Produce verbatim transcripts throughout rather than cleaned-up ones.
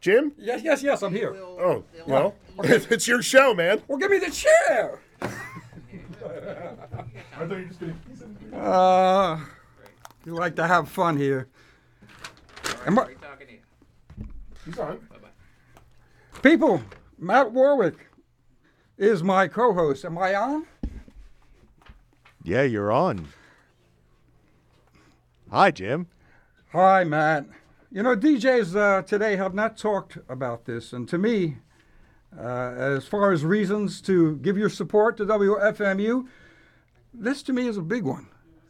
Jim? Yes, yes, yes, I'm here. Oh, well, it's your show, man. Well, give me the chair. I thought you were just going to... Uh, you like to have fun here. Am I- He's on. People, Matt Warwick is my co-host. Am I on? Yeah, you're on. Hi, Jim. Hi, Matt. You know, D Js uh, today have not talked about this, and to me, uh, as far as reasons to give your support to W F M U, this to me is a big one.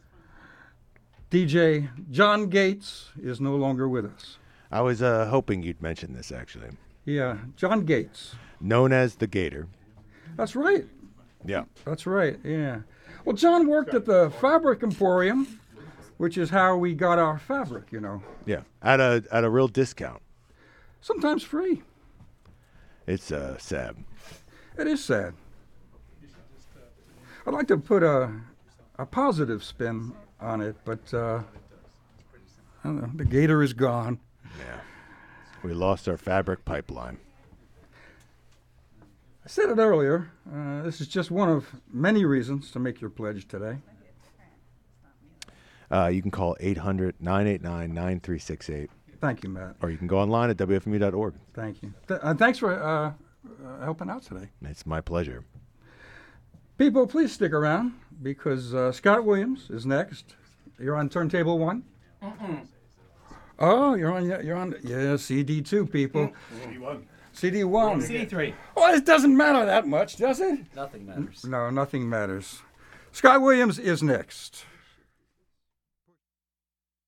D J John Gates is no longer with us. I was uh, hoping you'd mention this, actually. Yeah, John Gates. Known as the Gator. That's right. Yeah. That's right, yeah. Well, John worked at the Fabric Emporium, which is how we got our fabric, you know. Yeah. At a at a real discount. Sometimes free. It's uh, sad. It is sad. I'd like to put a a positive spin on it, but uh, I don't know, the Gator is gone. Yeah. We lost our fabric pipeline. I said it earlier. Uh, this is just one of many reasons to make your pledge today. Uh, you can call eight hundred, nine eight nine, nine three six eight. Thank you, Matt. Or you can go online at W F M U dot org. Thank you. Th- uh, thanks for uh, uh, helping out today. It's my pleasure. People, please stick around because uh, Scott Williams is next. You're on turntable one. Mm-mm. Oh, you're on. You're on. Yeah, C D two, people. C D one. C D one. C D three. Well, it doesn't matter that much, does it? Nothing matters. No, nothing matters. Scott Williams is next.